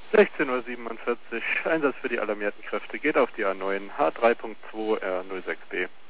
16:47 Uhr, Einsatz für die alarmierten Kräfte geht auf die A9 H3.2 R06B.